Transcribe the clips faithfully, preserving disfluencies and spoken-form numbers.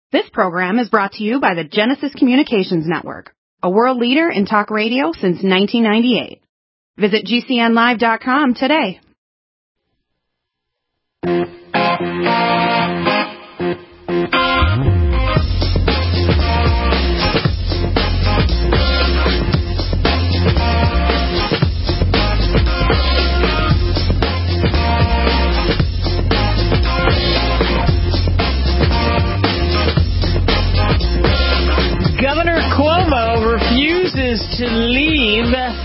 This program is brought to you by the Genesis Communications Network, a world leader in talk radio since nineteen ninety-eight. Visit G C N live dot com today. Governor Cuomo refuses to leave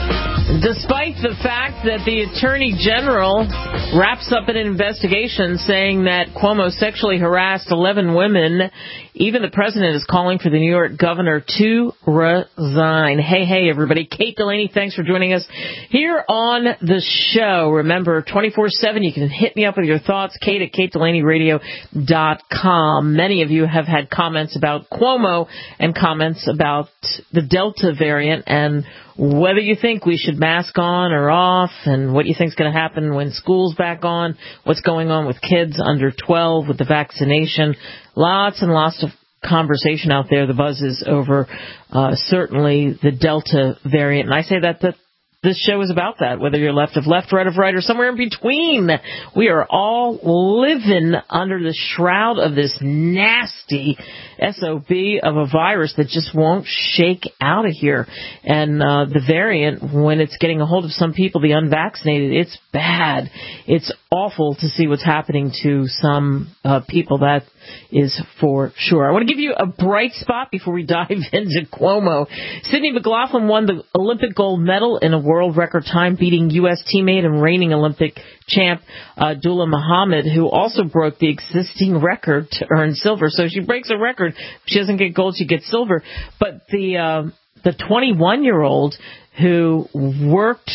despite the fact that the Attorney General wraps up an investigation saying that Cuomo sexually harassed eleven women. Even the president is calling for the New York governor to resign. Hey, hey, everybody. Kate Delaney, thanks for joining us here on the show. Remember, twenty-four seven, you can hit me up with your thoughts, Kate at kate delaney radio dot com. Many of you have had comments about Cuomo and comments about the Delta variant and whether you think we should mask on or off and what you think is going to happen when school's back on, what's going on with kids under twelve with the vaccination. Lots and lots of conversation out there. The buzz is over uh, certainly the Delta variant. And I say that the This show is about that, whether you're left of left, right of right, or somewhere in between. We are all living under the shroud of this nasty S O B of a virus that just won't shake out of here. And uh, the variant, when it's getting a hold of some people, the unvaccinated, it's bad. It's awful to see what's happening to some uh, people. That is for sure. I want to give you a bright spot before we dive into Cuomo. Sydney McLaughlin won the Olympic gold medal in a world record time, beating U S teammate and reigning Olympic champ uh, Dula Muhammad, who also broke the existing record to earn silver. So she breaks a record. She doesn't get gold, she gets silver. But the uh, the twenty-one-year-old who worked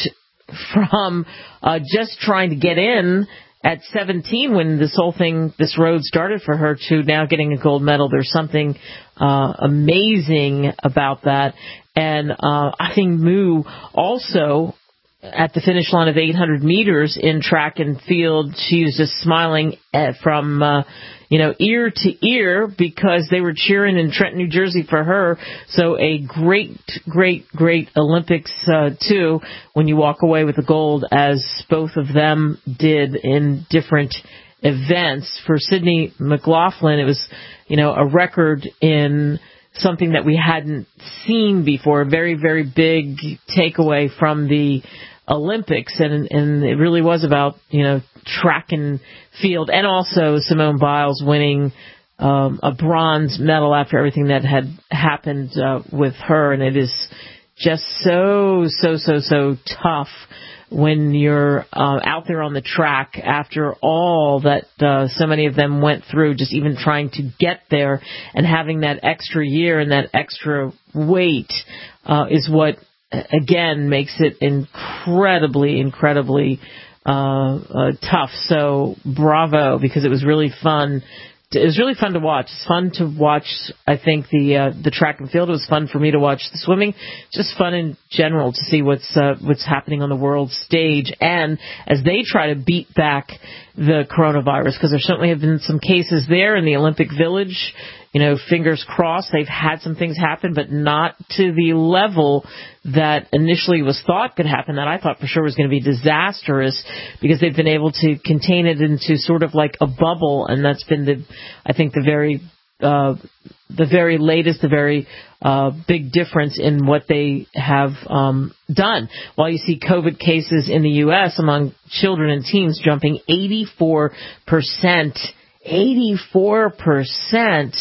from uh, just trying to get in at seventeen, when this whole thing, this road started for her, to now getting a gold medal. There's something uh, amazing about that. And uh, I think Moo also, at the finish line of eight hundred meters in track and field, she was just smiling at, from, uh, you know, ear to ear, because they were cheering in Trenton, New Jersey for her. So a great, great, great Olympics, uh, too, when you walk away with the gold, as both of them did in different events. For Sydney McLaughlin, it was, you know, a record in something that we hadn't seen before, a very, very big takeaway from the Olympics, and and it really was about, you know, track and field, and also Simone Biles winning um, a bronze medal after everything that had happened uh, with her. And it is just so, so, so, so tough when you're uh, out there on the track after all that uh, so many of them went through, just even trying to get there, and having that extra year and that extra weight uh, is what, again, makes it incredibly, incredibly uh, uh, tough. So bravo, because it was really fun. It was really fun to watch. It's fun to watch, I think, the uh, the track and field. It was fun for me to watch the swimming. Just fun in general to see what's uh, what's happening on the world stage. And as they try to beat back the coronavirus, because there certainly have been some cases there in the Olympic Village. You know, fingers crossed, they've had some things happen, but not to the level that initially was thought could happen, that I thought for sure was going to be disastrous, because they've been able to contain it into sort of like a bubble. And that's been the, I think, the very, uh, the very latest, the very uh, big difference in what they have um, done. While you see COVID cases in the U S among children and teens jumping eighty-four percent, eighty-four percent.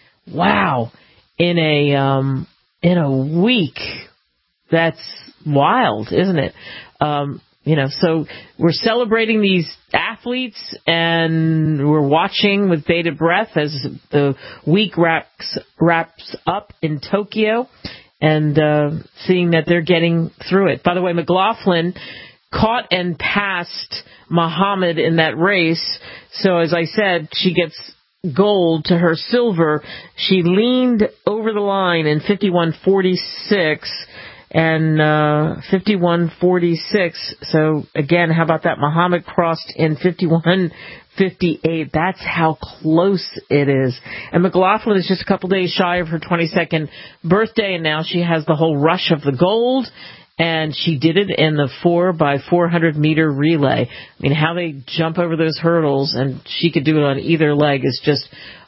Wow, in a um, in a week. That's wild, isn't it? Um, you know, so we're celebrating these athletes, and we're watching with bated breath as the week wraps wraps up in Tokyo, and uh, seeing that they're getting through it. By the way, McLaughlin caught and passed Muhammad in that race. So as I said, she gets gold to her silver. She leaned over the line in fifty-one forty-six and uh, fifty-one forty-six. So again, how about that? Muhammad crossed in fifty-one fifty-eight. That's how close it is. And McLaughlin is just a couple days shy of her twenty-second birthday, and now she has the whole rush of the gold. And she did it in the four by four hundred meter relay. I mean, how they jump over those hurdles, and she could do it on either leg is just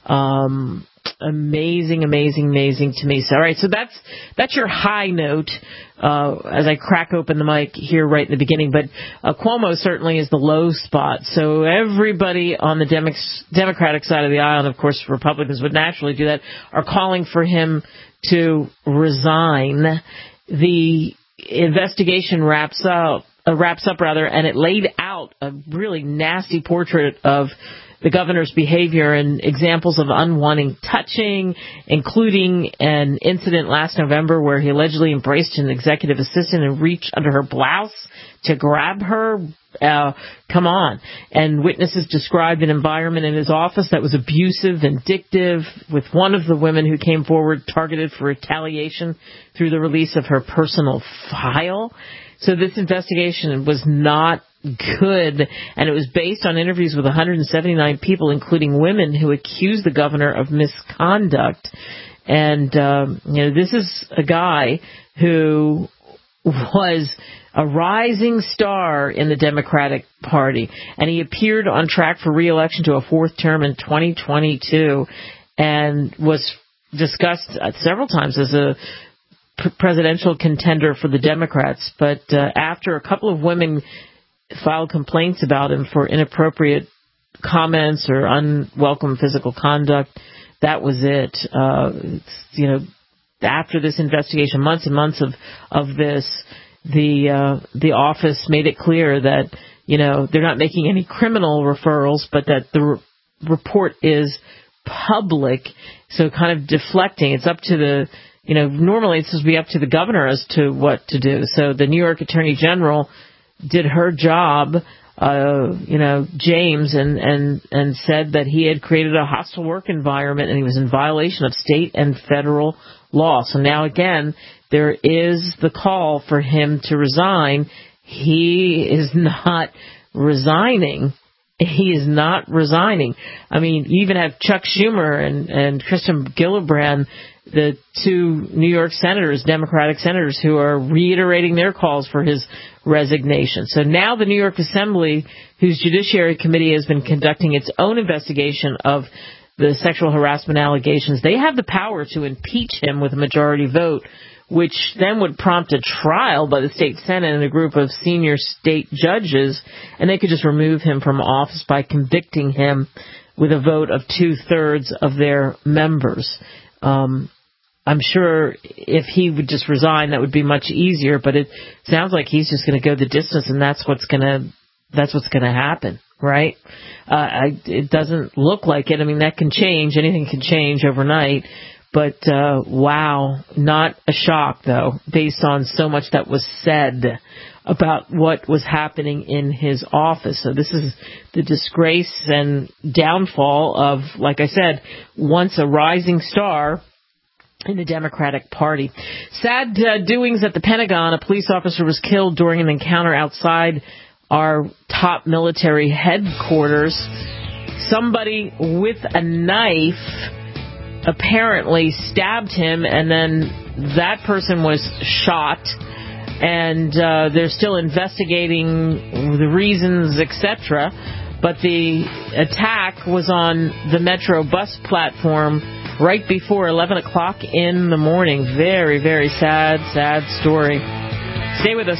um, amazing, amazing, amazing to me. So, all right, so that's that's your high note uh, as I crack open the mic here right in the beginning. But uh, Cuomo certainly is the low spot. So everybody on the Demo- Democratic side of the aisle, and of course Republicans would naturally do that, are calling for him to resign. The investigation wraps up, uh, wraps up rather, and it laid out a really nasty portrait of the governor's behavior and examples of unwanted touching, including an incident last November where he allegedly embraced an executive assistant and reached under her blouse to grab her. Uh, come on. And witnesses described an environment in his office that was abusive, vindictive, with one of the women who came forward targeted for retaliation through the release of her personal file. So this investigation was not good, and it was based on interviews with one hundred seventy-nine people, including women who accused the governor of misconduct. And, um, you know, this is a guy who was a rising star in the Democratic Party, and he appeared on track for re-election to a fourth term in twenty twenty-two and was discussed several times as a presidential contender for the Democrats. But uh, after a couple of women filed complaints about him for inappropriate comments or unwelcome physical conduct, that was it. Uh, it's, you know, after this investigation, months and months of, of this, the uh, the office made it clear that, you know, they're not making any criminal referrals, but that the re- report is public, so kind of deflecting. It's up to the, you know, normally it's supposed to be up to the governor as to what to do. So the New York Attorney General did her job, uh, you know, James, and, and, and said that he had created a hostile work environment and he was in violation of state and federal law. So now again, there is the call for him to resign. He is not resigning. He is not resigning. I mean, you even have Chuck Schumer and, and Kirsten Gillibrand, the two New York senators, Democratic senators, who are reiterating their calls for his resignation. So now the New York Assembly, whose Judiciary Committee has been conducting its own investigation of the sexual harassment allegations, they have the power to impeach him with a majority vote, which then would prompt a trial by the state Senate and a group of senior state judges, and they could just remove him from office by convicting him with a vote of two-thirds of their members. Um, I'm sure if he would just resign, that would be much easier, but it sounds like he's just going to go the distance, and that's what's going to that's what's going to happen, right? Uh, I, it doesn't look like it. I mean, that can change. Anything can change overnight. But, uh, wow, not a shock, though, based on so much that was said about what was happening in his office. So this is the disgrace and downfall of, like I said, once a rising star in the Democratic Party. Sad uh, doings at the Pentagon. A police officer was killed during an encounter outside our top military headquarters. Somebody with a knife apparently stabbed him, and then that person was shot, and uh, they're still investigating the reasons, et cetera. But the attack was on the Metro bus platform right before eleven o'clock in the morning. Very, very sad, sad story. Stay with us.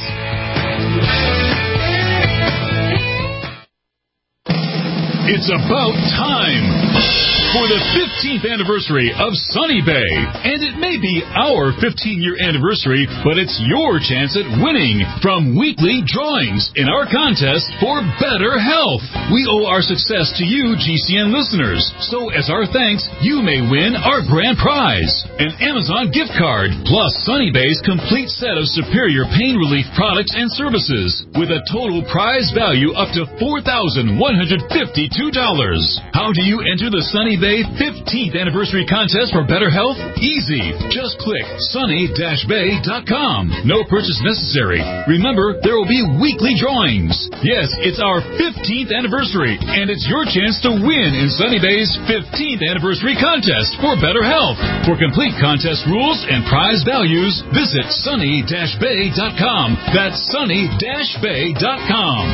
It's about time for the fifteenth anniversary of Sunny Bay. And it may be our fifteen-year anniversary, but it's your chance at winning from weekly drawings in our contest for better health. We owe our success to you, G C N listeners. So as our thanks, you may win our grand prize, an Amazon gift card, plus Sunny Bay's complete set of superior pain relief products and services, with a total prize value up to four thousand one hundred fifty twenty-two dollars. How do you enter the Sunny Bay fifteenth Anniversary Contest for better health? Easy. Just click sunny dash bay dot com. No purchase necessary. Remember, there will be weekly drawings. Yes, it's our fifteenth anniversary, and it's your chance to win in Sunny Bay's fifteenth Anniversary Contest for better health. For complete contest rules and prize values, visit sunny dash bay dot com. That's sunny dash bay dot com.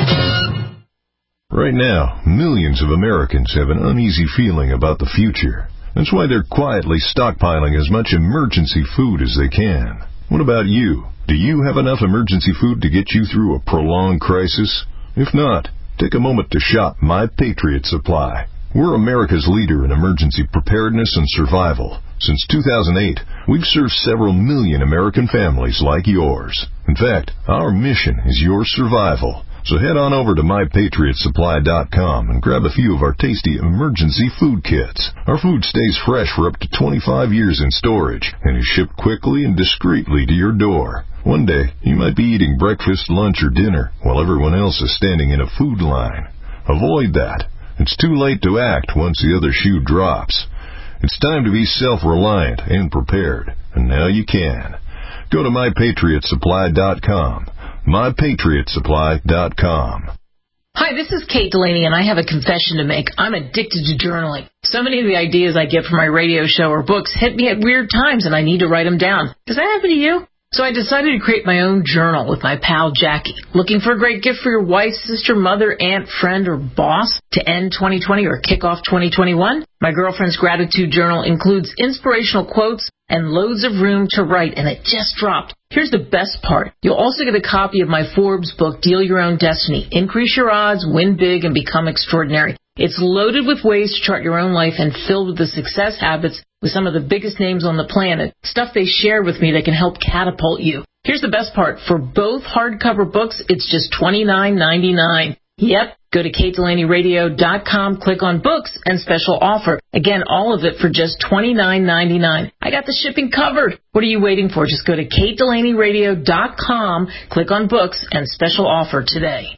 Right now, millions of Americans have an uneasy feeling about the future. That's why they're quietly stockpiling as much emergency food as they can. What about you? Do you have enough emergency food to get you through a prolonged crisis? If not, take a moment to shop My Patriot Supply. We're America's leader in emergency preparedness and survival. Since two thousand eight, we've served several million American families like yours. In fact, our mission is your survival. So head on over to my patriot supply dot com and grab a few of our tasty emergency food kits. Our food stays fresh for up to twenty-five years in storage and is shipped quickly and discreetly to your door. One day, you might be eating breakfast, lunch, or dinner while everyone else is standing in a food line. Avoid that. It's too late to act once the other shoe drops. It's time to be self-reliant and prepared, and now you can. Go to my patriot supply dot com. my patriot supply dot com. Hi, this is Kate Delaney, and I have a confession to make. I'm addicted to journaling. So many of the ideas I get from my radio show or books hit me at weird times, and I need to write them down. Does that happen to you? So I decided to create my own journal with my pal Jackie. Looking for a great gift for your wife, sister, mother, aunt, friend, or boss to end twenty twenty or kick off twenty twenty-one? My girlfriend's gratitude journal includes inspirational quotes and loads of room to write, and it just dropped. Here's the best part. You'll also get a copy of my Forbes book, Deal Your Own Destiny. Increase your odds, win big, and become extraordinary. It's loaded with ways to chart your own life and filled with the success habits with some of the biggest names on the planet. Stuff they share with me that can help catapult you. Here's the best part. For both hardcover books, it's just twenty-nine ninety-nine. Yep. Go to kate delaney radio dot com, click on books, and special offer. Again, all of it for just twenty-nine ninety-nine. I got the shipping covered. What are you waiting for? Just go to kate delaney radio dot com, click on books, and special offer today.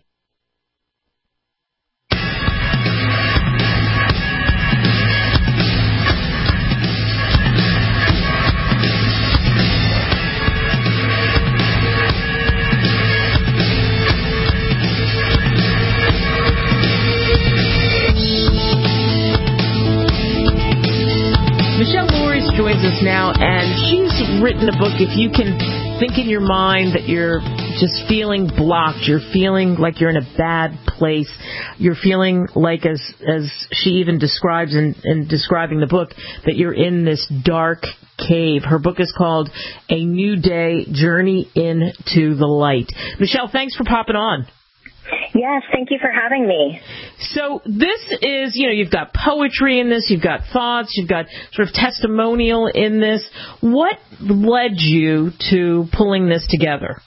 Michelle Morris joins us now, and she's written a book. If you can think in your mind that you're just feeling blocked, you're feeling like you're in a bad place, you're feeling like, as as she even describes in, in describing the book, that you're in this dark cave. Her book is called A New Day, Journey into the Light. Michelle, thanks for popping on. Yes, thank you for having me. So this is, you know, you've got poetry in this, you've got thoughts, you've got sort of testimonial in this. What led you to pulling this together?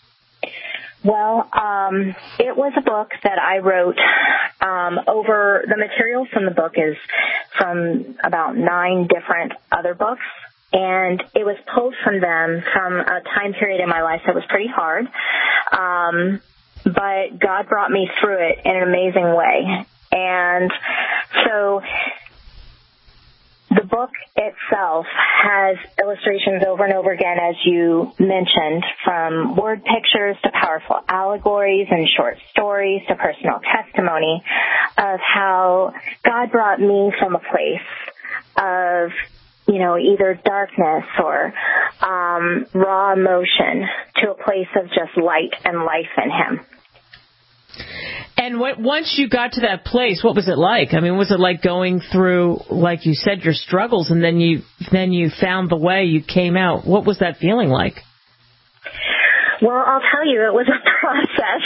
Well, um, it was a book that I wrote um, over, the material from the book is from about nine different other books. And it was pulled from them from a time period in my life that was pretty hard. Um But God brought me through it in an amazing way. And so the book itself has illustrations over and over again, as you mentioned, from word pictures to powerful allegories and short stories to personal testimony of how God brought me from a place of, you know, either darkness or um, raw emotion to a place of just light and life in Him. And what, once you got to that place, what was it like? I mean, was it like going through, like you said, your struggles, and then you then you found the way, you came out? What was that feeling like? Well, I'll tell you, it was a process.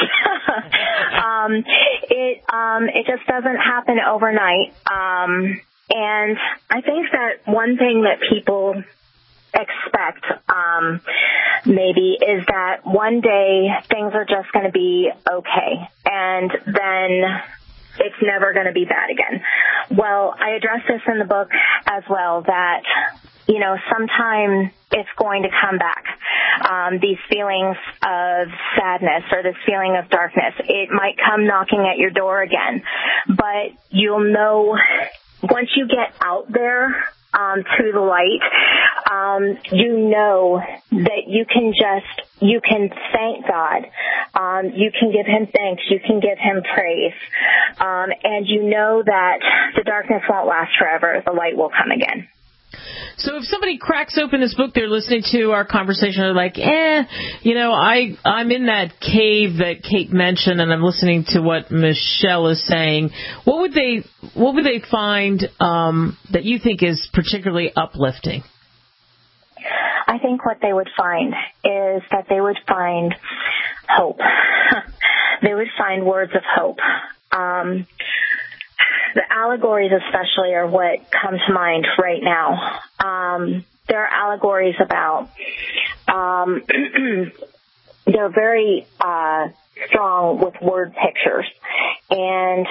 um, it um, it just doesn't happen overnight. Um, and I think that one thing that people expect um, maybe is that one day things are just going to be okay, and then it's never going to be bad again. Well, I address this in the book as well, that, you know, sometime it's going to come back. um, these feelings of sadness or this feeling of darkness. It might come knocking at your door again, but you'll know once you get out there um, to the light, um, you know that you can just, you can thank God. Um, you can give him thanks. You can give him praise. Um, and you know that the darkness won't last forever. The light will come again. So if somebody cracks open this book, they're listening to our conversation, they're like, eh, you know, I, I'm in that cave that Kate mentioned, and I'm listening to what Michelle is saying. What would they, what would they find um, that you think is particularly uplifting? I think what they would find is that they would find hope. They would find words of hope. Um, The allegories especially are what come to mind right now. Um, there are allegories about, um, they're very uh, strong with word pictures. And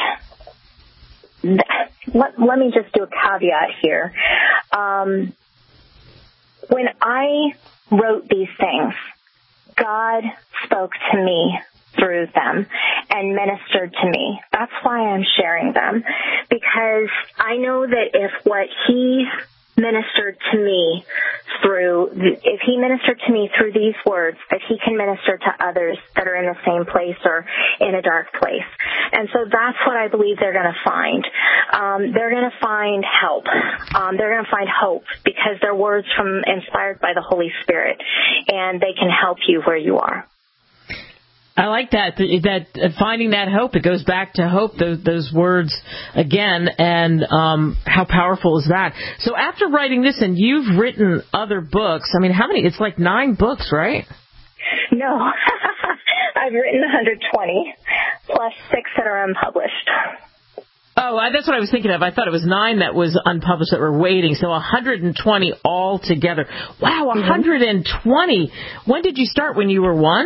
th- let, let me just do a caveat here. Um, when I wrote these things, God spoke to me through them and ministered to me. That's why I'm sharing them, because I know that if what he ministered to me through, if he ministered to me through these words, that he can minister to others that are in the same place or in a dark place. And so that's what I believe they're going to find. Um, they're going to find help. Um, they're going to find hope because they're words from inspired by the Holy Spirit, and they can help you where you are. I like that, that finding that hope. It goes back to hope, those, those words again, and um, how powerful is that? So after writing this, and you've written other books, I mean, how many? It's like nine books, right? No. I've written one hundred twenty, plus six that are unpublished. Oh, that's what I was thinking of. I thought it was nine that was unpublished that were waiting, so one hundred twenty altogether. Wow, one hundred twenty. Mm-hmm. When did you start? When you were one?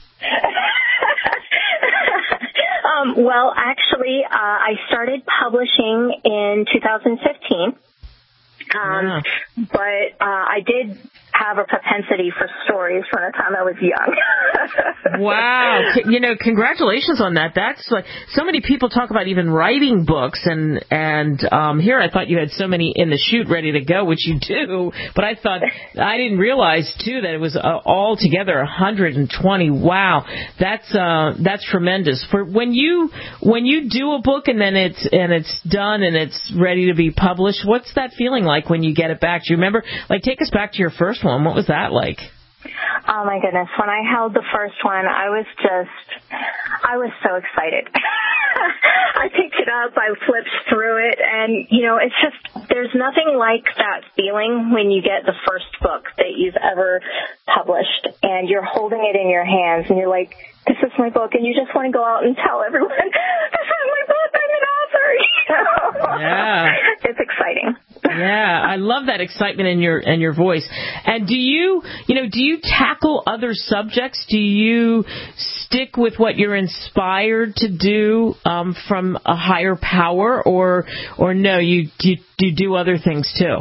um, well, actually, uh, I started publishing in two thousand fifteen, um, yeah. but uh, I did have a propensity for stories from the time I was young. Wow. You know, congratulations on that. That's like, so many people talk about even writing books, and, and um, here I thought you had so many in the chute ready to go, which you do, but I thought, I didn't realize, too, that it was uh, all together one hundred twenty. Wow. That's, uh, that's tremendous. For when you, when you do a book and then it's, and it's done and it's ready to be published, what's that feeling like when you get it back? Do you remember, like, take us back to your first one. What was that like? Oh, my goodness. When I held the first one, I was just, I was so excited. I picked it up, I flipped through it, and, you know, it's just, there's nothing like that feeling when you get the first book that you've ever published, and you're holding it in your hands, and you're like, this is my book, and you just want to go out and tell everyone, this is my book, I'm an author, you know? Yeah. It's exciting. Yeah, I love that excitement in your in your voice. And do you, you know, do you tackle other subjects? Do you stick with what you're inspired to do um, from a higher power, or or no, you you, you do other things too?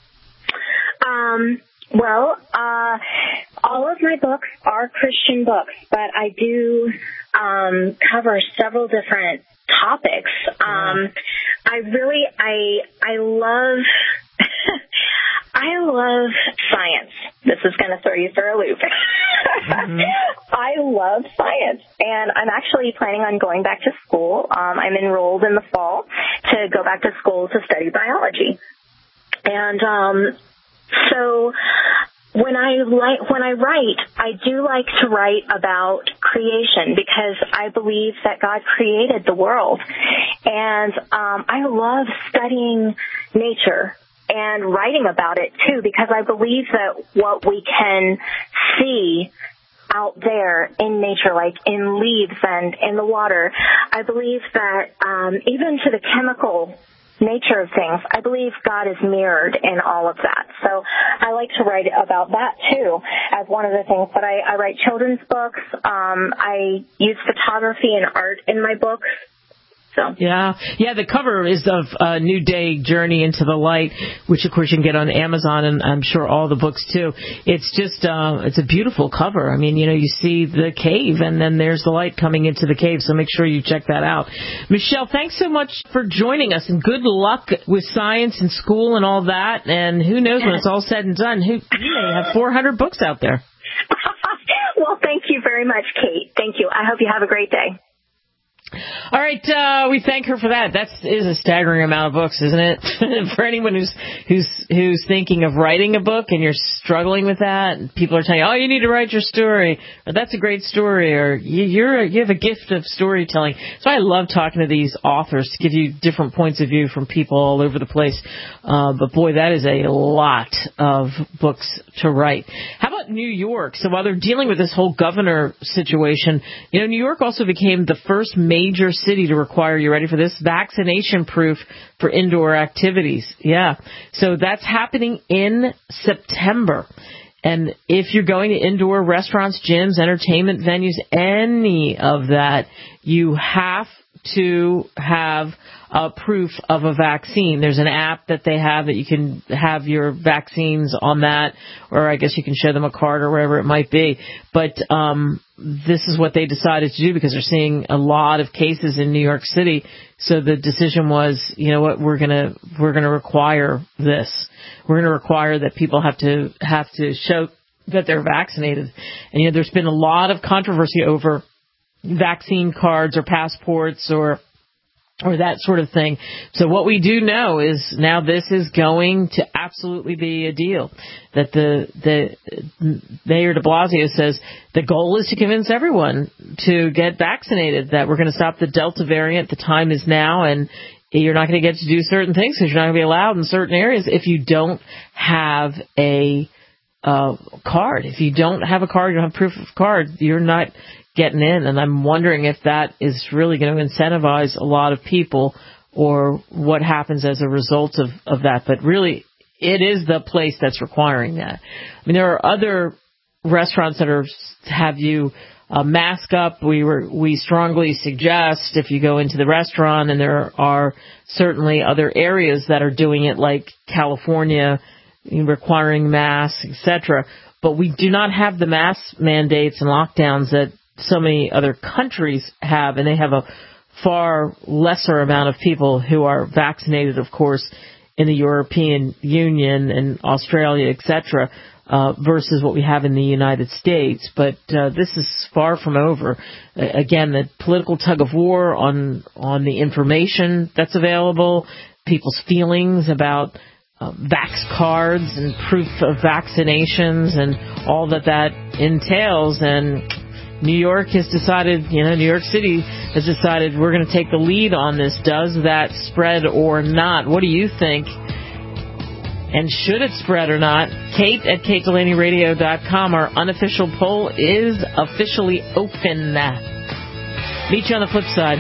Um. Well, uh, all of my books are Christian books, but I do um, cover several different topics. Um, I really, I, I love, I love science. This is going to throw you through a loop. Mm-hmm. I love science, and I'm actually planning on going back to school. Um, I'm enrolled in the fall to go back to school to study biology. And, um, so when I like, when I write, I do like to write about creation because I believe that God created the world. And, um, I love studying nature and writing about it too, because I believe that what we can see out there in nature, like in leaves and in the water, I believe that, um, even to the chemical nature of things, I believe God is mirrored in all of that. So I like to write about that too as one of the things. But I, I write children's books. Um, I use photography and art in my books. So yeah, yeah. The cover is of uh, New Day: Journey into the Light, which of course you can get on Amazon, and I'm sure all the books too. It's just uh, it's a beautiful cover. I mean, you know, you see the cave, and then there's the light coming into the cave. So make sure you check that out. Michelle, thanks so much for joining us, and good luck with science and school and all that. And who knows, when it's all said and done, who you may have four hundred books out there. Well, thank you very much, Kate. Thank you. I hope you have a great day. All right, uh, we thank her for that. That is a staggering amount of books, isn't it? For anyone who's who's who's thinking of writing a book and you're struggling with that, and people are telling you, "Oh, you need to write your story," or "That's a great story," or you, "You're you have a gift of storytelling." So I love talking to these authors to give you different points of view from people all over the place. Uh, but boy, that is a lot of books to write. How about New York? So while they're dealing with this whole governor situation, you know, New York also became the first major city to require, you ready for this, vaccination proof for indoor activities. Yeah. So that's happening in September. And if you're going to indoor restaurants, gyms, entertainment venues, any of that, you have to have a proof of a vaccine. There's an app that they have that you can have your vaccines on that, or I guess you can show them a card or wherever it might be. But um, this is what they decided to do because they're seeing a lot of cases in New York City. So the decision was, you know what, we're gonna we're gonna require this. We're gonna require that people have to have to show that they're vaccinated. And you know, there's been a lot of controversy over vaccine cards or passports or or that sort of thing. So what we do know is now this is going to absolutely be a deal. That the the Mayor de Blasio says the goal is to convince everyone to get vaccinated, that we're going to stop the Delta variant. The time is now, and you're not going to get to do certain things because you're not going to be allowed in certain areas if you don't have a uh, card. If you don't have a card, you don't have proof of card, you're not getting in. And I'm wondering if that is really going to incentivize a lot of people or what happens as a result of, of that. But really, it is the place that's requiring that. I mean, there are other restaurants that are have you uh, mask up. We were we strongly suggest if you go into the restaurant, and there are certainly other areas that are doing it, like California, requiring masks, et cetera. But we do not have the mask mandates and lockdowns that so many other countries have, and they have a far lesser amount of people who are vaccinated, of course, in the European Union and Australia, et cetera, uh, versus what we have in the United States. But uh, this is far from over. Uh, again, the political tug of war on on the information that's available, people's feelings about uh, vax cards and proof of vaccinations and all that that entails. And New York has decided, you know, New York City has decided we're going to take the lead on this. Does that spread or not? What do you think? And should it spread or not? Kate at Kate Delaney Radio dot com. Our unofficial poll is officially open. Meet you on the flip side.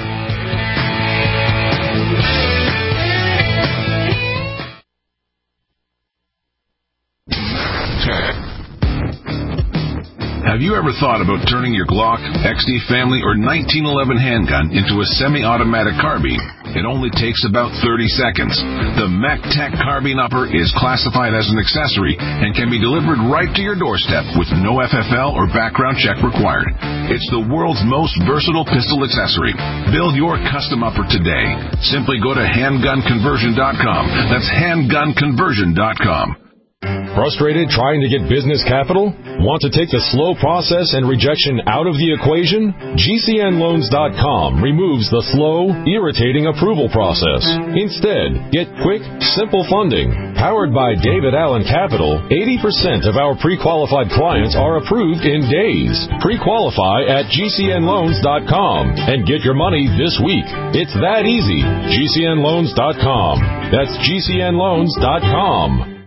Have you ever thought about turning your Glock, X D Family, or nineteen eleven handgun into a semi-automatic carbine? It only takes about thirty seconds. The MacTac Carbine Upper is classified as an accessory and can be delivered right to your doorstep with no F F L or background check required. It's the world's most versatile pistol accessory. Build your custom upper today. Simply go to handgun conversion dot com. That's handgun conversion dot com. Frustrated trying to get business capital? Want to take the slow process and rejection out of the equation? G C N loans dot com removes the slow, irritating approval process. Instead, get quick, simple funding. Powered by David Allen Capital, eighty percent of our pre-qualified clients are approved in days. Pre-qualify at G C N loans dot com and get your money this week. It's that easy. G C N loans dot com. That's G C N loans dot com.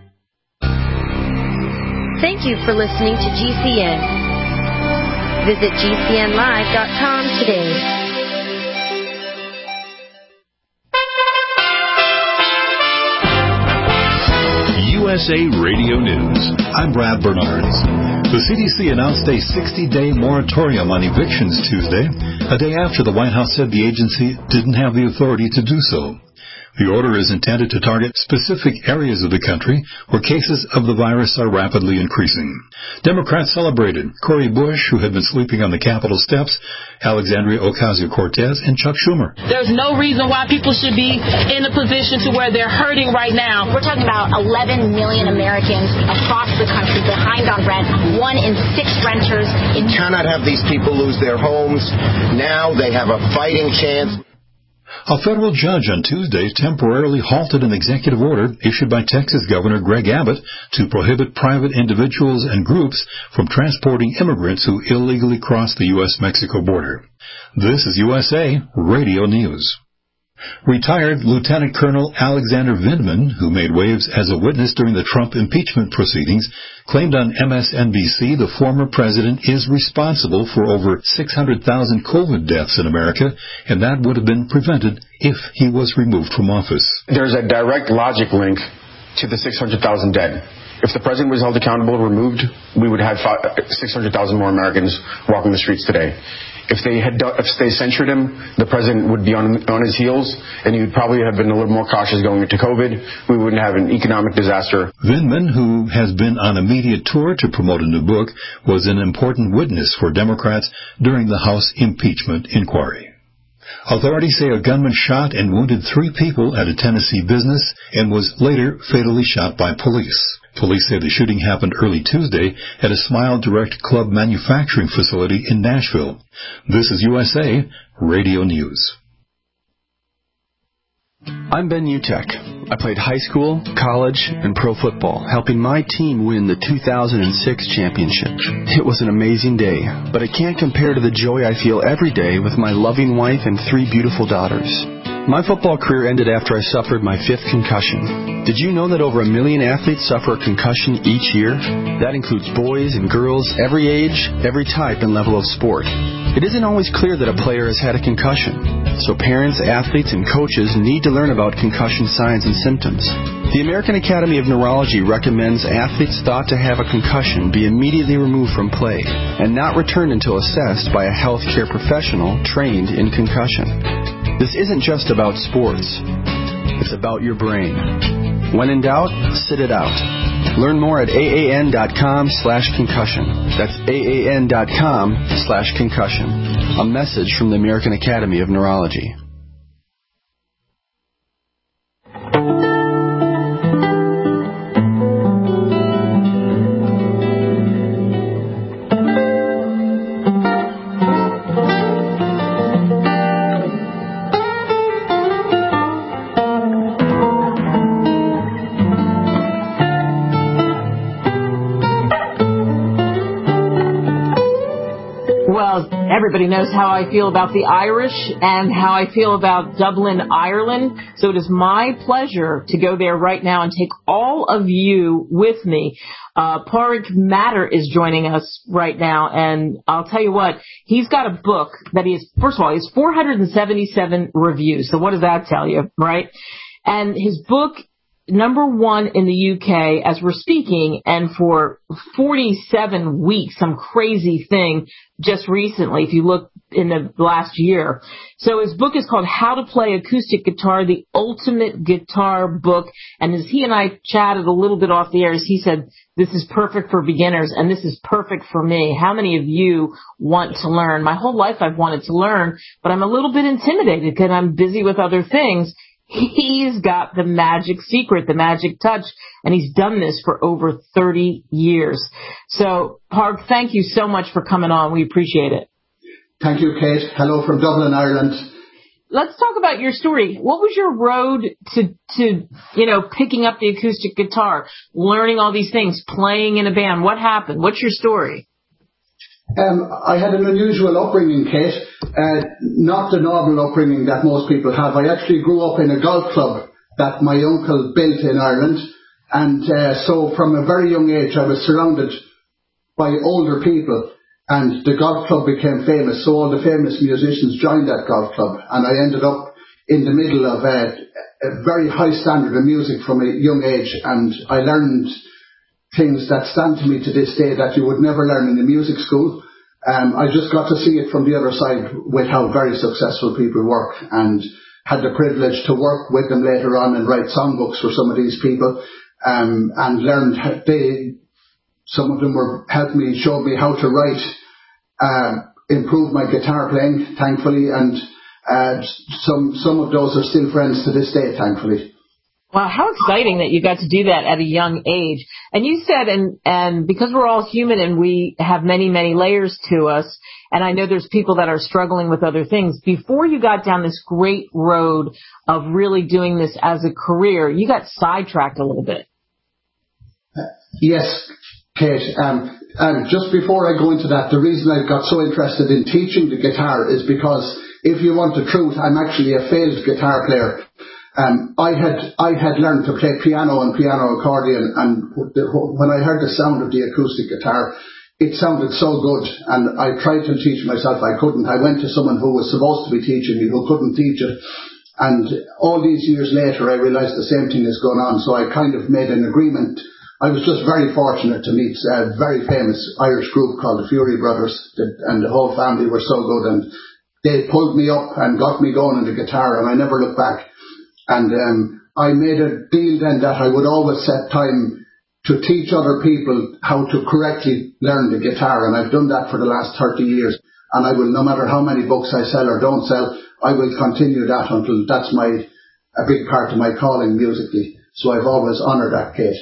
Thank you for listening to G C N. Visit G C N live dot com today. U S A Radio News. I'm Brad Bernards. The C D C announced a sixty-day moratorium on evictions Tuesday, a day after the White House said the agency didn't have the authority to do so. The order is intended to target specific areas of the country where cases of the virus are rapidly increasing. Democrats celebrated Cori Bush, who had been sleeping on the Capitol steps, Alexandria Ocasio-Cortez, and Chuck Schumer. There's no reason why people should be in a position to where they're hurting right now. We're talking about eleven million Americans across the country behind on rent, one in six renters. You cannot have these people lose their homes. Now they have a fighting chance. A federal judge on Tuesday temporarily halted an executive order issued by Texas Governor Greg Abbott to prohibit private individuals and groups from transporting immigrants who illegally cross the U S Mexico border. This is U S A Radio News. Retired Lieutenant Colonel Alexander Vindman, who made waves as a witness during the Trump impeachment proceedings, claimed on M S N B C the former president is responsible for over six hundred thousand COVID deaths in America, and that would have been prevented if he was removed from office. There's a direct logic link to the six hundred thousand dead. If the president was held accountable, removed, we would have six hundred thousand more Americans walking the streets today. If they had, done, if they censured him, the president would be on, on his heels, and he would probably have been a little more cautious going into COVID. We wouldn't have an economic disaster. Vindman, who has been on a media tour to promote a new book, was an important witness for Democrats during the House impeachment inquiry. Authorities say a gunman shot and wounded three people at a Tennessee business and was later fatally shot by police. Police say the shooting happened early Tuesday at a Smile Direct Club manufacturing facility in Nashville. This is U S A Radio News. I'm Ben Utek. I played high school, college, and pro football, helping my team win the two thousand six championship. It was an amazing day, but it can't compare to the joy I feel every day with my loving wife and three beautiful daughters. My football career ended after I suffered my fifth concussion. Did you know that over a million athletes suffer a concussion each year? That includes boys and girls, every age, every type and level of sport. It isn't always clear that a player has had a concussion, so parents, athletes, and coaches need to learn about concussion signs and symptoms. The American Academy of Neurology recommends athletes thought to have a concussion be immediately removed from play and not returned until assessed by a healthcare professional trained in concussion. This isn't just about sports. It's about your brain. When in doubt, sit it out. Learn more at aan.com slash concussion. That's aan.com slash concussion. A message from the American Academy of Neurology. Everybody knows how I feel about the Irish and how I feel about Dublin, Ireland. So it is my pleasure to go there right now and take all of you with me. Uh, Padraig Matter is joining us right now, and I'll tell you what, he's got a book that he has, first of all, he has four hundred seventy-seven reviews. So what does that tell you, right? And his book, number one in the U K as we're speaking, and for forty-seven weeks, some crazy thing just recently, if you look in the last year. So his book is called How to Play Acoustic Guitar, the Ultimate Guitar Book. And as he and I chatted a little bit off the air, he said, this is perfect for beginners, and this is perfect for me. How many of you want to learn? My whole life I've wanted to learn, but I'm a little bit intimidated because I'm busy with other things. He's got the magic secret, the magic touch, and he's done this for over thirty years. So, Parg, thank you so much for coming on. We appreciate it. Thank you, Kate. Hello from Dublin, Ireland. Let's talk about your story. What was your road to, to, you know, picking up the acoustic guitar, learning all these things, playing in a band? What happened? What's your story? Um, I had an unusual upbringing, Kate, uh, not the normal upbringing that most people have. I actually grew up in a golf club that my uncle built in Ireland, and uh, so from a very young age I was surrounded by older people, and the golf club became famous, so all the famous musicians joined that golf club, and I ended up in the middle of a, a very high standard of music from a young age, and I learned things that stand to me to this day that you would never learn in a music school. Um, I just got to see it from the other side with how very successful people work, and had the privilege to work with them later on and write songbooks for some of these people, um, and learned how they, some of them were helped me, showed me how to write, uh, improve my guitar playing, thankfully, and uh, some some of those are still friends to this day, thankfully. Wow, how exciting that you got to do that at a young age. And you said, and, and because we're all human and we have many, many layers to us, and I know there's people that are struggling with other things, before you got down this great road of really doing this as a career, you got sidetracked a little bit. Uh, yes, Kate. Um, and just before I go into that, the reason I got so interested in teaching the guitar is because, if you want the truth, I'm actually a failed guitar player. Um, I had I had learned to play piano and piano accordion, and the, when I heard the sound of the acoustic guitar, it sounded so good, and I tried to teach myself. I couldn't. I went to someone who was supposed to be teaching me, who couldn't teach it, and all these years later, I realised the same thing is going on. So I kind of made an agreement. I was just very fortunate to meet a very famous Irish group called the Fury Brothers, and the whole family were so good, and they pulled me up and got me going on the guitar, and I never looked back. And um, I made a deal then that I would always set time to teach other people how to correctly learn the guitar, and I've done that for the last thirty years. And I will, no matter how many books I sell or don't sell, I will continue that until that's my a big part of my calling musically. So I've always honoured that, Kate.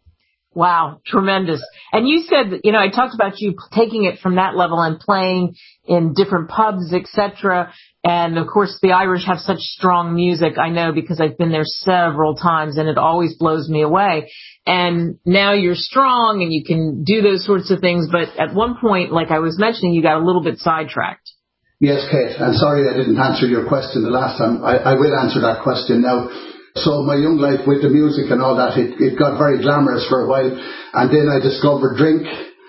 Wow, tremendous. And you said, you know, I talked about you taking it from that level and playing in different pubs, et cetera. And of course, the Irish have such strong music, I know, because I've been there several times, and it always blows me away. And now you're strong and you can do those sorts of things. But at one point, like I was mentioning, you got a little bit sidetracked. Yes, Kate. I'm sorry I didn't answer your question the last time. I, I will answer that question now. So my young life with the music and all that, it, it got very glamorous for a while. And then I discovered drink,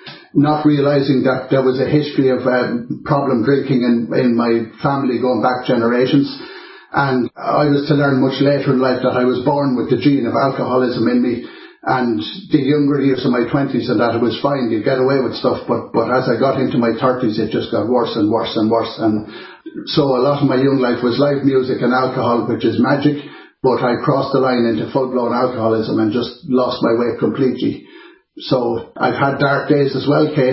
not realising that there was a history of um, problem drinking in, in my family going back generations. And I was to learn much later in life that I was born with the gene of alcoholism in me. And the younger years of my twenties and that, it was fine, you get away with stuff. But, but as I got into my thirties, it just got worse and worse and worse. And so a lot of my young life was live music and alcohol, which is magic. But I crossed the line into full-blown alcoholism and just lost my way completely. So I've had dark days as well, Kate.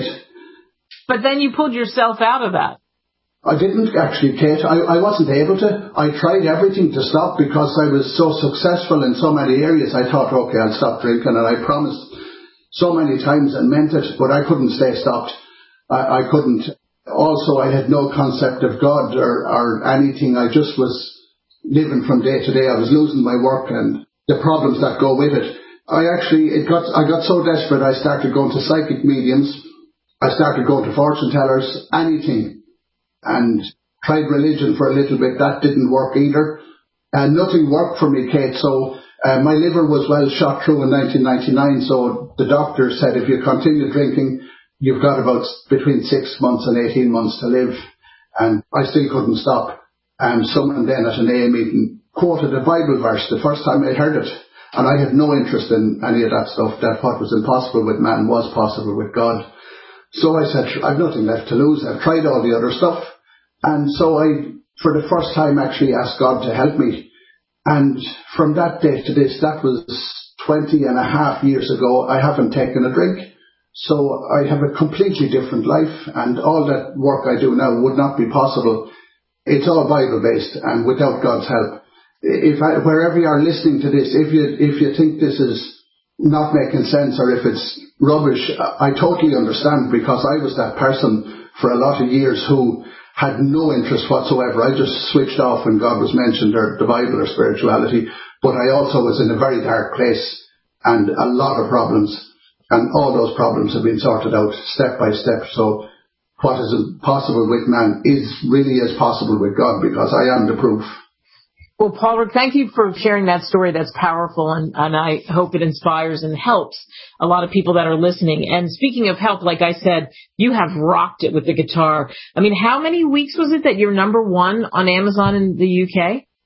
But then you pulled yourself out of that. I didn't actually, Kate. I, I wasn't able to. I tried everything to stop because I was so successful in so many areas. I thought, okay, I'll stop drinking, and I promised so many times and meant it, but I couldn't stay stopped. I, I couldn't. Also, I had no concept of God or, or anything. I just was living from day to day. I was losing my work and the problems that go with it. I actually, it got, I got so desperate, I started going to psychic mediums. I started going to fortune tellers, anything, and tried religion for a little bit. That didn't work either. And nothing worked for me, Kate. So uh, my liver was well shot through in nineteen ninety-nine. So the doctor said, if you continue drinking, you've got about between six months and eighteen months to live. And I still couldn't stop. And someone then at an A A meeting quoted a Bible verse the first time I heard it. And I had no interest in any of that stuff, that what was impossible with man was possible with God. So I said, I've nothing left to lose. I've tried all the other stuff. And so I, for the first time, actually asked God to help me. And from that day to this, that was twenty and a half years ago, I haven't taken a drink. So I have a completely different life. And all that work I do now would not be possible. It's all Bible-based and without God's help. If I, wherever you are listening to this, if you if you think this is not making sense or if it's rubbish, I totally understand, because I was that person for a lot of years who had no interest whatsoever. I just switched off when God was mentioned, or the Bible or spirituality. But I also was in a very dark place and a lot of problems. And all those problems have been sorted out step by step. So what is impossible with man is really as possible with God, because I am the proof. Well, Paul Rick, thank you for sharing that story. That's powerful, and, and I hope it inspires and helps a lot of people that are listening. And speaking of help, like I said, you have rocked it with the guitar. I mean, how many weeks was it that you're number one on Amazon in the U K?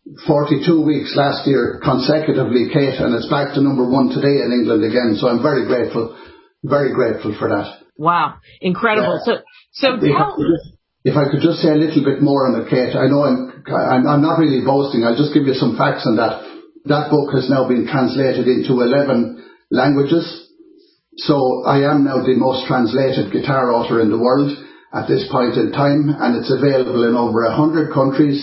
forty-two weeks last year consecutively, Kate, and it's back to number one today in England again. So I'm very grateful, very grateful for that. Wow, incredible. Yeah. So, so if, tell... I just, if I could just say a little bit more on it, Kate. I know I'm, I'm, I'm not really boasting. I'll just give you some facts on that. That book has now been translated into eleven languages. So I am now the most translated guitar author in the world at this point in time, and it's available in over a hundred countries.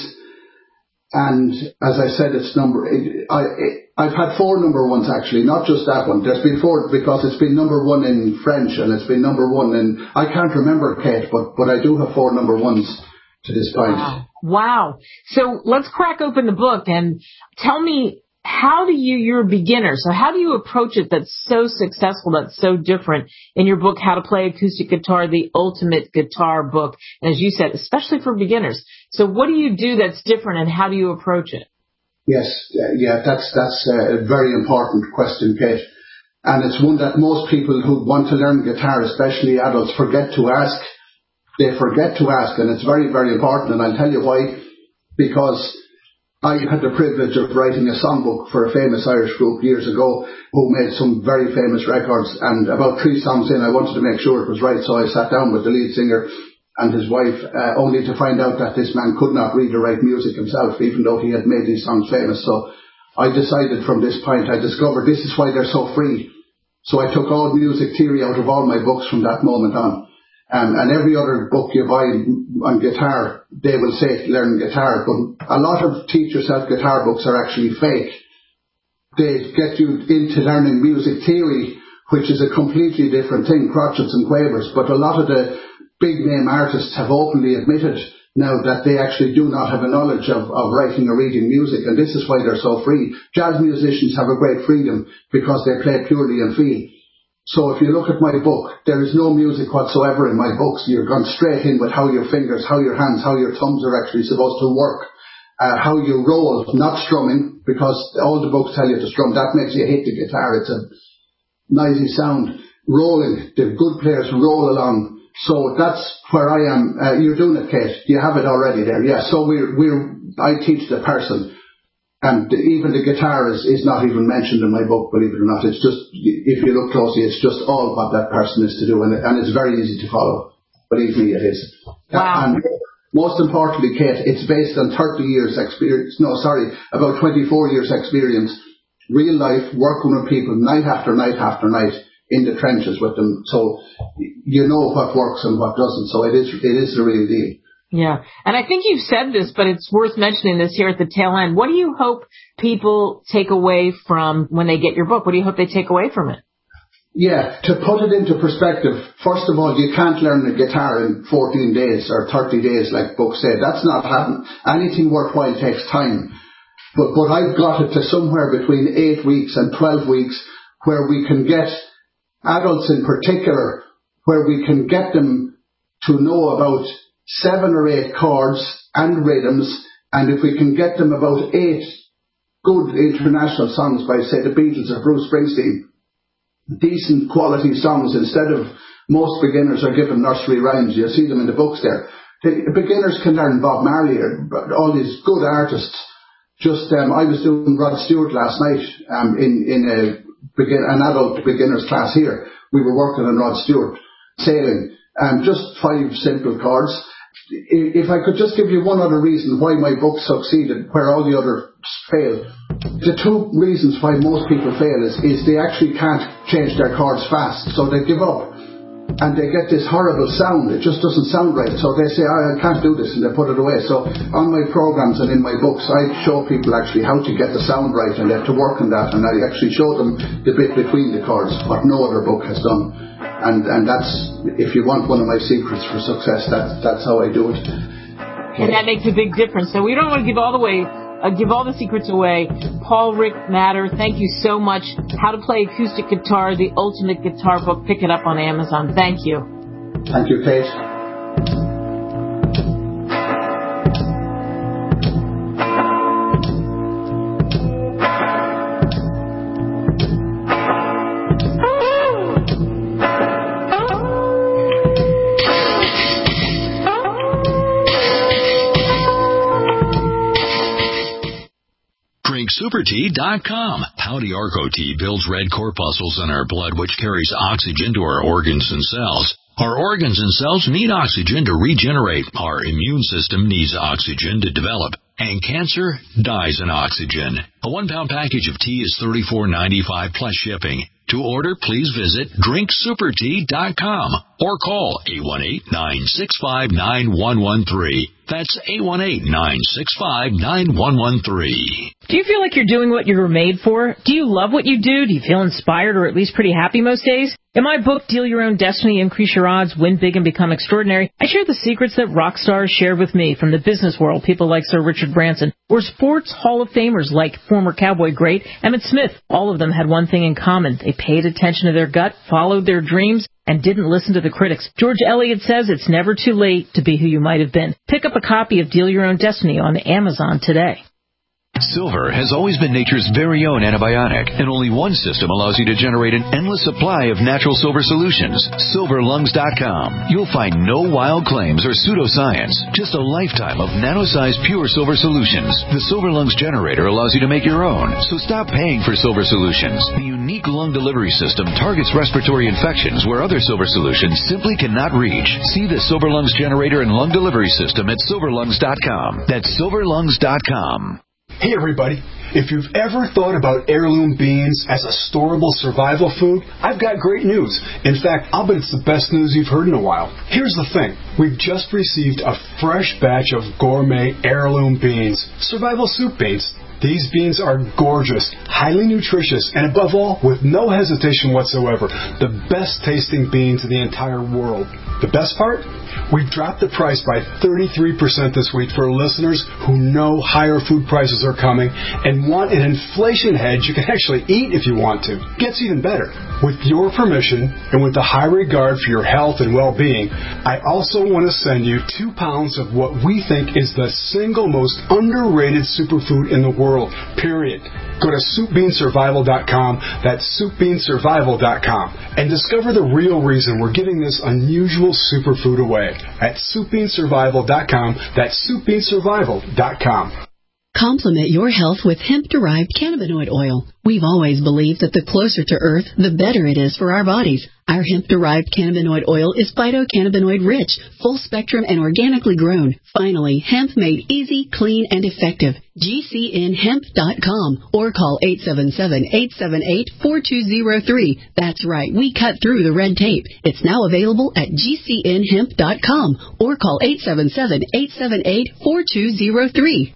And as I said, it's number. I, I've had four number ones actually, not just that one. There's been four because it's been number one in French and it's been number one in. I can't remember, Kate, but but I do have four number ones to this point. Wow. Wow. So let's crack open the book and tell me. How do you, you're a beginner, so how do you approach it that's so successful, that's so different in your book, How to Play Acoustic Guitar, the Ultimate Guitar Book, and as you said, especially for beginners. So what do you do that's different and how do you approach it? Yes, uh, yeah, that's that's a very important question, Kate. And it's one that most people who want to learn guitar, especially adults, forget to ask. They forget to ask, and it's very, very important, and I'll tell you why. Because I had the privilege of writing a songbook for a famous Irish group years ago who made some very famous records, and about three songs in I wanted to make sure it was right, so I sat down with the lead singer and his wife, uh, only to find out that this man could not read or write music himself, even though he had made these songs famous. So I decided from this point, I discovered this is why they're so free. So I took all music theory out of all my books from that moment on. Um, and every other book you buy on guitar, they will say learn guitar, but a lot of teach-yourself guitar books are actually fake. They get you into learning music theory, which is a completely different thing, crotchets and quavers, but a lot of the big-name artists have openly admitted now that they actually do not have a knowledge of, of writing or reading music, and this is why they're so free. Jazz musicians have a great freedom because they play purely in feel. So if you look at my book, there is no music whatsoever in my books. You're gone straight in with how your fingers, how your hands, how your thumbs are actually supposed to work, uh, how you roll, not strumming, because all the books tell you to strum. That makes you hit the guitar. It's a noisy sound. Rolling, the good players roll along. So that's where I am. Uh, you're doing it, Kate. You have it already there. Yeah. So we're we're. I teach the person. And even the guitar is, is not even mentioned in my book, believe it or not. It's just, if you look closely, it's just all what that person is to do, and, and it's very easy to follow. Believe me, it is. Wow. And most importantly, Kate, it's based on thirty years experience, no, sorry, about twenty-four years experience, real life, working with people night after night after night in the trenches with them. So you know what works and what doesn't. So it is, it is the real deal. Yeah, and I think you've said this, but it's worth mentioning this here at the tail end. What do you hope people take away from when they get your book? What do you hope they take away from it? Yeah, to put it into perspective, first of all, you can't learn the guitar in fourteen days or thirty days like books say. That's not happening. Anything worthwhile takes time. But, but I've got it to somewhere between eight weeks and twelve weeks where we can get adults in particular, where we can get them to know about seven or eight chords and rhythms, and if we can get them about eight good international songs by, say, the Beatles or Bruce Springsteen, decent quality songs, instead of most beginners are given nursery rhymes. You see them in the books there. The beginners can learn Bob Marley or all these good artists. Just, um, I was doing Rod Stewart last night um, in, in a begin, an adult beginners class here. We were working on Rod Stewart, sailing, and um, just five simple chords. If I could just give you one other reason why my book succeeded where all the others fail. The two reasons why most people fail is, is they actually can't change their chords fast, so they give up. And they get this horrible sound. It just doesn't sound right. So they say, oh, I can't do this, and they put it away. So on my programs and in my books, I show people actually how to get the sound right, and they have to work on that. And I actually show them the bit between the chords, what no other book has done. And and that's, if you want one of my secrets for success, that's that's how I do it. And that makes a big difference. So we don't want to give all the way, uh, give all the secrets away. Paul Rick Matter, thank you so much. How to Play Acoustic Guitar, the Ultimate Guitar Book. Pick it up on Amazon. Thank you. Thank you, Kate. super tea dot com. Pouty Arco tea builds red corpuscles in our blood, which carries oxygen to our organs and cells. Our organs and cells need oxygen to regenerate. Our immune system needs oxygen to develop. And cancer dies in oxygen. A one-pound package of tea is thirty-four ninety-five plus shipping. To order, please visit drink super tea dot com or call eight one eight, nine six five, nine one one three. That's eight one eight, nine six five, nine one one three. Do you feel like you're doing what you were made for? Do you love what you do? Do you feel inspired or at least pretty happy most days? In my book, Deal Your Own Destiny, Increase Your Odds, Win Big and Become Extraordinary, I share the secrets that rock stars shared with me from the business world, people like Sir Richard Branson, or sports Hall of Famers like former Cowboy great Emmitt Smith. All of them had one thing in common. They paid attention to their gut, followed their dreams, and didn't listen to the critics. George Eliot says it's never too late to be who you might have been. Pick up a copy of Deal Your Own Destiny on Amazon today. Silver has always been nature's very own antibiotic, and only one system allows you to generate an endless supply of natural silver solutions. silver lungs dot com. You'll find no wild claims or pseudoscience, just a lifetime of nano-sized pure silver solutions. The Silver Lungs generator allows you to make your own, so stop paying for silver solutions. The unique lung delivery system targets respiratory infections where other silver solutions simply cannot reach. See the Silver Lungs generator and lung delivery system at silver lungs dot com. That's silver lungs dot com. Hey everybody, if you've ever thought about heirloom beans as a storable survival food, I've got great news. In fact, I'll bet it's the best news you've heard in a while. Here's the thing. We've just received a fresh batch of gourmet heirloom beans, survival soup beans. These beans are gorgeous, highly nutritious, and above all, with no hesitation whatsoever, the best tasting beans in the entire world. The best part? We've dropped the price by thirty-three percent this week for listeners who know higher food prices are coming and want an inflation hedge you can actually eat if you want to. Gets even better. With your permission and with the high regard for your health and well-being, I also want to send you two pounds of what we think is the single most underrated superfood in the world, period. Go to soup bean survival dot com, that's soup bean survival dot com, and discover the real reason we're giving this unusual superfood away at soup bean survival dot com, that's soup bean survival dot com. Complement your health with hemp-derived cannabinoid oil. We've always believed that the closer to Earth, the better it is for our bodies. Our hemp-derived cannabinoid oil is phytocannabinoid rich, full-spectrum, and organically grown. Finally, hemp made easy, clean, and effective. G C N hemp dot com or call eight seven seven, eight seven eight, four two zero three. That's right, we cut through the red tape. It's now available at G C N hemp dot com or call eight seven seven, eight seven eight, four two zero three.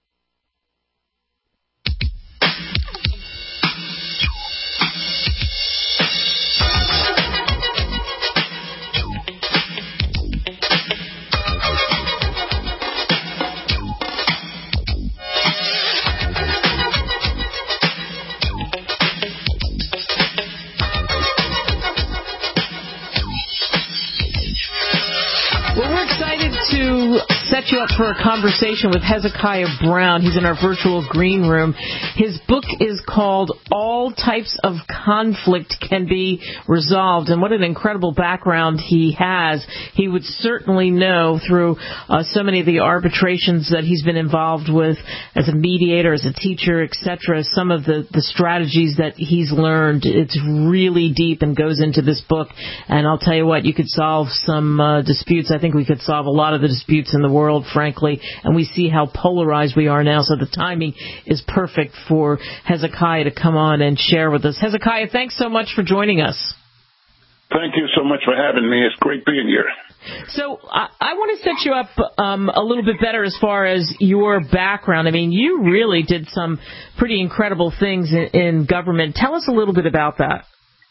Set you up for a conversation with Hezekiah Brown. He's in our virtual green room. His book is called All Types of Conflict Can Be Resolved, and what an incredible background he has. He would certainly know through uh, so many of the arbitrations that he's been involved with as a mediator, as a teacher, et cetera, some of the, the strategies that he's learned. It's really deep and goes into this book, and I'll tell you what, you could solve some uh, disputes. I think we could solve a lot of the disputes in the world, frankly, and we see how polarized we are now, so the timing is perfect for Hezekiah to come on and share with us. Hezekiah, thanks so much for joining us. Thank you so much for having me. It's great being here. So I, I want to set you up um, a little bit better as far as your background. I mean, you really did some pretty incredible things in, in government. Tell us a little bit about that.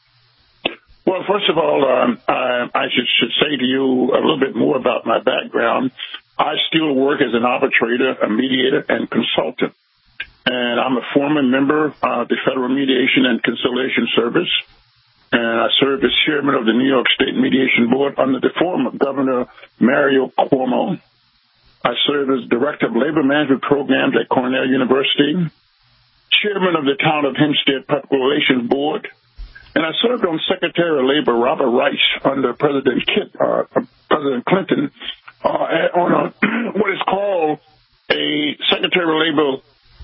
Well, first of all, um, I, I should, should say to you a little bit more about my background. I still work as an arbitrator, a mediator, and consultant. And I'm a former member of the Federal Mediation and Conciliation Service. And I served as chairman of the New York State Mediation Board under the former Governor Mario Cuomo. I served as director of labor management programs at Cornell University, chairman of the Town of Hempstead Public Relations Board, and I served on Secretary of Labor Robert Rice under President Kit, uh, President Clinton uh, on a, what is called a Secretary of Labor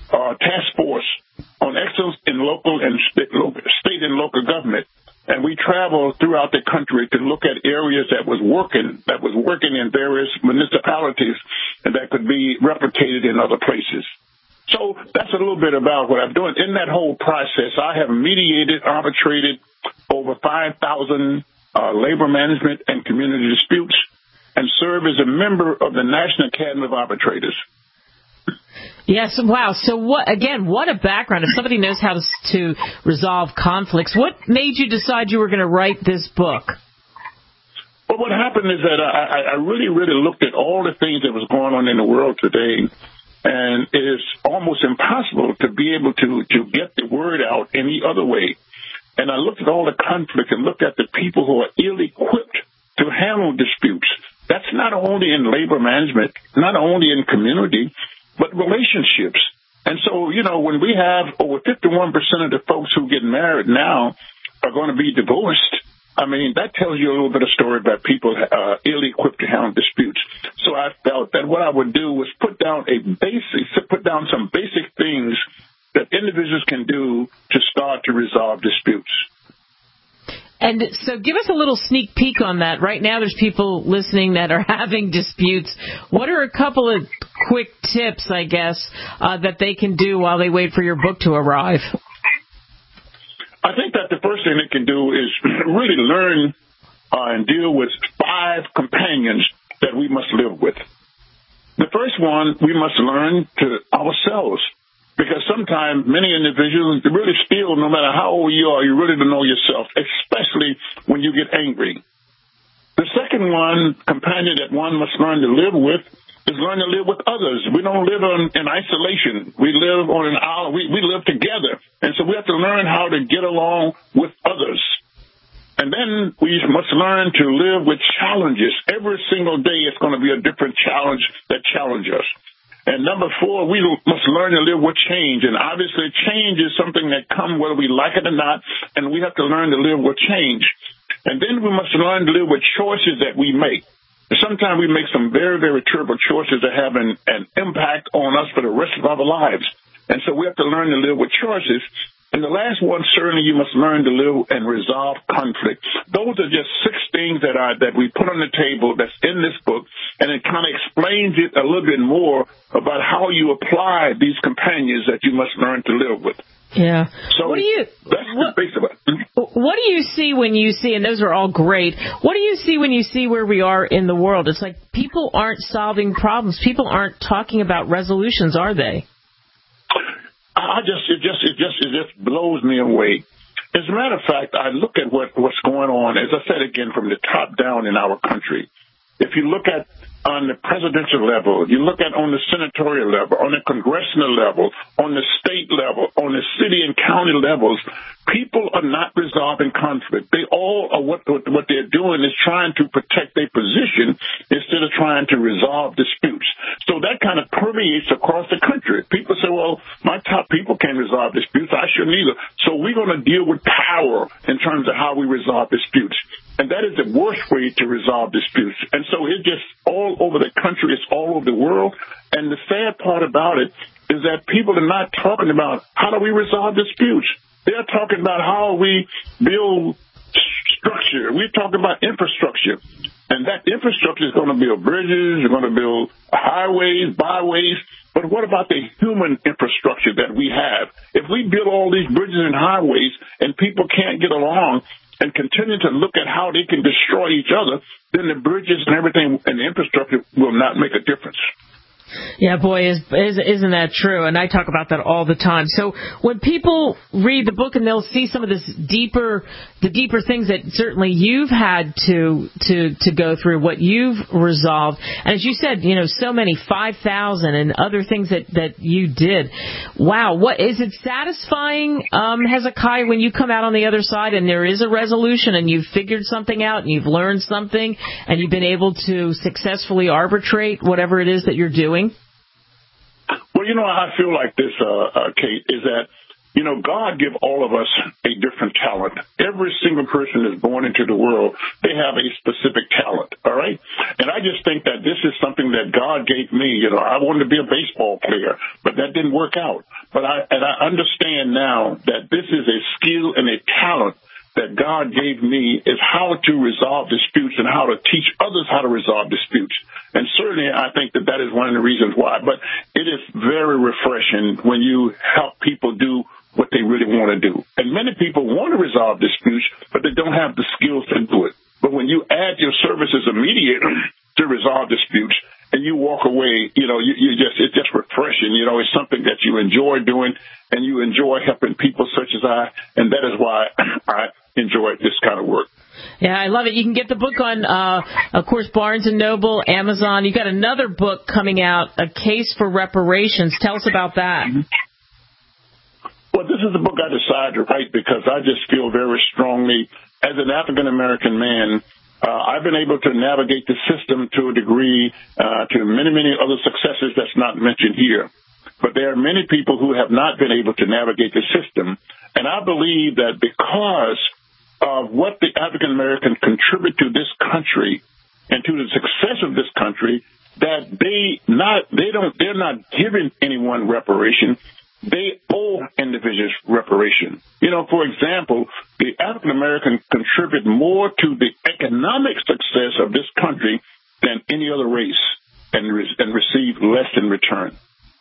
uh, task force on excellence in local and state, local, state and local government. And we traveled throughout the country to look at areas that was working, that was working in various municipalities and that could be replicated in other places. So that's a little bit about what I'm doing. In that whole process, I have mediated, arbitrated over five thousand uh, labor management and community disputes and serve as a member of the National Academy of Arbitrators. Yes, wow. So what, again, what a background. If somebody knows how to, to resolve conflicts, what made you decide you were going to write this book? Well, what happened is that I, I really, really looked at all the things that was going on in the world today, and it is almost impossible to be able to, to get the word out any other way. And I looked at all the conflict and looked at the people who are ill-equipped to handle disputes. That's not only in labor management, not only in community, but relationships. And so, you know, when we have over fifty-one percent of the folks who get married now are going to be divorced, I mean, that tells you a little bit of story about people uh, ill-equipped to handle disputes. So I felt that what I would do was put down a basic, put down some basic things that individuals can do to start to resolve disputes. And so give us a little sneak peek on that. Right now there's people listening that are having disputes. What are a couple of quick tips, I guess, uh, that they can do while they wait for your book to arrive? I think that the first thing they can do is really learn uh, and deal with five companions that we must live with. The first one, we must learn to ourselves. Because sometimes many individuals really still, no matter how old you are, you really don't know yourself, especially when you get angry. The second one, companion that one must learn to live with, is learn to live with others. We don't live on, in isolation. We live on an island. We, we live together. And so we have to learn how to get along with others. And then we must learn to live with challenges. Every single day it's going to be a different challenge that challenges us. And number four, we must learn to live with change. And obviously change is something that comes whether we like it or not, and we have to learn to live with change. And then we must learn to live with choices that we make. Sometimes we make some very, very terrible choices that have an, an impact on us for the rest of our lives. And so we have to learn to live with choices. And the last one, certainly you must learn to live and resolve conflict. Those are just six things that are that we put on the table that's in this book, and it kind of explains it a little bit more about how you apply these companions that you must learn to live with. Yeah. So what do you that's what, the base of it. What do you see when you see, and those are all great, what do you see when you see where we are in the world? It's like people aren't solving problems. People aren't talking about resolutions, are they? I just, it just, it just, it just blows me away. As a matter of fact, I look at what, what's going on, as I said again, from the top down in our country. If you look at on the presidential level, you look at on the senatorial level, on the congressional level, on the state level, on the city and county levels, people are not resolving conflict. They all are what, what they're doing is trying to protect their position instead of trying to resolve disputes. So that kind of permeates across the country. People say, well, my top people can't resolve disputes. I shouldn't either. So we're going to deal with power in terms of how we resolve disputes. And that is the worst way to resolve disputes. And so it's just all over the country. It's all over the world. And the sad part about it is that people are not talking about how do we resolve disputes. They're talking about how we build structure. We're talking about infrastructure. And that infrastructure is going to build bridges, you're going to build highways, byways. But what about the human infrastructure that we have? If we build all these bridges and highways and people can't get along and continue to look at how they can destroy each other, then the bridges and everything and the infrastructure will not make a difference. Yeah, boy, is, is, isn't that true? And I talk about that all the time. So when people read the book and they'll see some of this deeper, the deeper things that certainly you've had to to to go through, what you've resolved, and as you said, you know, so many five thousand and other things that that you did. Wow, what is it satisfying, um, Hezekiah, when you come out on the other side and there is a resolution and you've figured something out and you've learned something and you've been able to successfully arbitrate whatever it is that you're doing? Well, you know, I feel like this, uh, uh, Kate, is that, you know, God give all of us a different talent. Every single person that's born into the world, they have a specific talent, all right? And I just think that this is something that God gave me. You know, I wanted to be a baseball player, but that didn't work out. But I, and I understand now that this is a skill and a talent that God gave me, is how to resolve disputes and how to teach others how to resolve disputes. And certainly I think that that is one of the reasons why. But it is very refreshing when you help people do what they really want to do. And many people want to resolve disputes, but they don't have the skills to do it. But when you add your service as a mediator to resolve disputes, and you walk away, you know, you, you just, it's just refreshing. You know, it's something that you enjoy doing, and you enjoy helping people such as I, and that is why I enjoy this kind of work. Yeah, I love it. You can get the book on, uh, of course, Barnes and Noble, Amazon. You got another book coming out, A Case for Reparations. Tell us about that. Mm-hmm. Well, this is a book I decided to write because I just feel very strongly, as an African-American man, uh, I've been able to navigate the system to a degree, uh, to many, many other successes that's not mentioned here. But there are many people who have not been able to navigate the system. And I believe that because of what the African Americans contribute to this country and to the success of this country, that they not they don't they're not giving anyone reparation. They owe individuals reparation. You know, for example, the African Americans contribute more to the economic success of this country than any other race, and re- and receive less in return.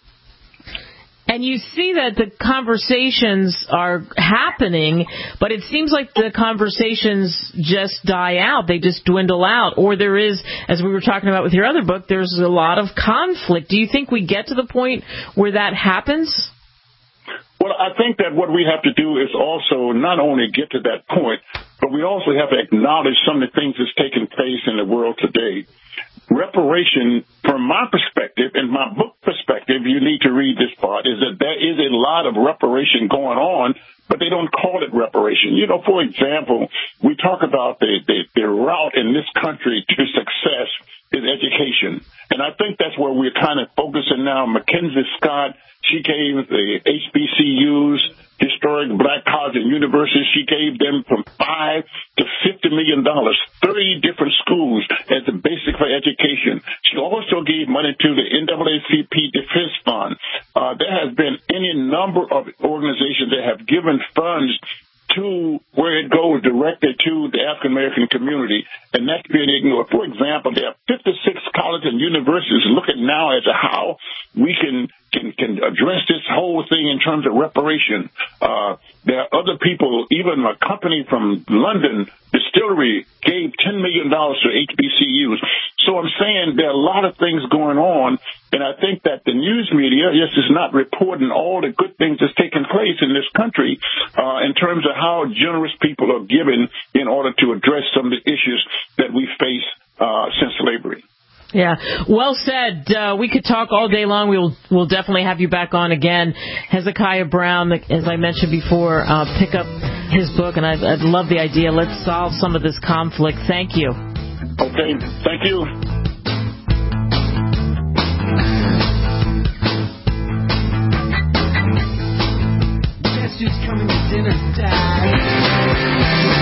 And you see that the conversations are happening, but it seems like the conversations just die out. They just dwindle out. Or there is, as we were talking about with your other book, there's a lot of conflict. Do you think we get to the point where that happens? Well, I think that what we have to do is also not only get to that point, but we also have to acknowledge some of the things that's taking place in the world today. Reparation, from my perspective, and my book perspective, you need to read this part, is that there is a lot of reparation going on, but they don't call it reparation. You know, for example, we talk about the, the, the route in this country to success is education. And I think that's where we're kind of focusing now. Mackenzie Scott, she gave the H B C Us, historic black colleges and universities, she gave them from five to fifty million dollars, thirty different schools as the basic for education. She also gave money to the N double A C P Defense Fund. Uh, there has been any number of organizations that have given funds to where it goes directly to the African American community, and that's being ignored. For example, there are fifty-six colleges and universities looking now as to how we can can, can address this whole thing in terms of reparation. Uh, there are other people, even a company from London, Distillery, gave ten million dollars to H B C Us. So I'm saying there are a lot of things going on, and I think that the news media, yes, is not reporting all the good things that's taking place in this country uh, in terms of how generous people are giving in order to address some of the issues that we face uh, since slavery. Yeah, well said. Uh, we could talk all day long. We'll we'll definitely have you back on again. Hezekiah Brown, as I mentioned before, uh, pick up his book, and I'd, I'd love the idea. Let's solve some of this conflict. Thank you. Okay, thank you. Guess who's coming to dinner, Dad?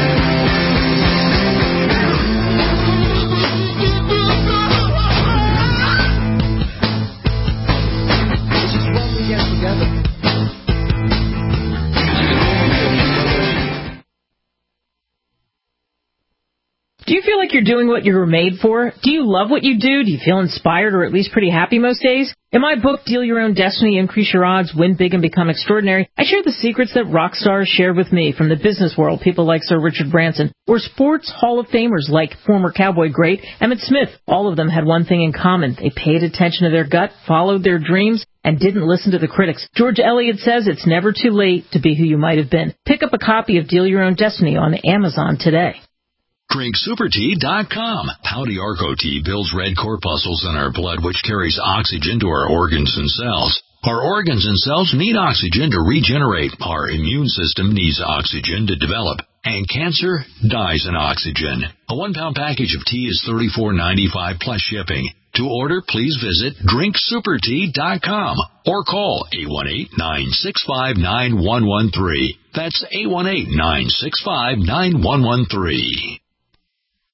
Do you feel like you're doing what you were made for? Do you love what you do? Do you feel inspired or at least pretty happy most days? In my book, Deal Your Own Destiny, Increase Your Odds, Win Big and Become Extraordinary, I share the secrets that rock stars shared with me from the business world, people like Sir Richard Branson, or sports Hall of Famers like former Cowboy great Emmitt Smith. All of them had one thing in common. They paid attention to their gut, followed their dreams, and didn't listen to the critics. George Eliot says it's never too late to be who you might have been. Pick up a copy of Deal Your Own Destiny on Amazon today. Drink Super Tea dot com. Pouty Arco Tea builds red corpuscles in our blood, which carries oxygen to our organs and cells. Our organs and cells need oxygen to regenerate. Our immune system needs oxygen to develop. And cancer dies in oxygen. A one-pound package of tea is thirty-four ninety-five plus shipping. To order, please visit Drink Super Tea dot com or call eight one eight, nine six five, nine one one three. That's eight one eight, nine six five, nine one one three.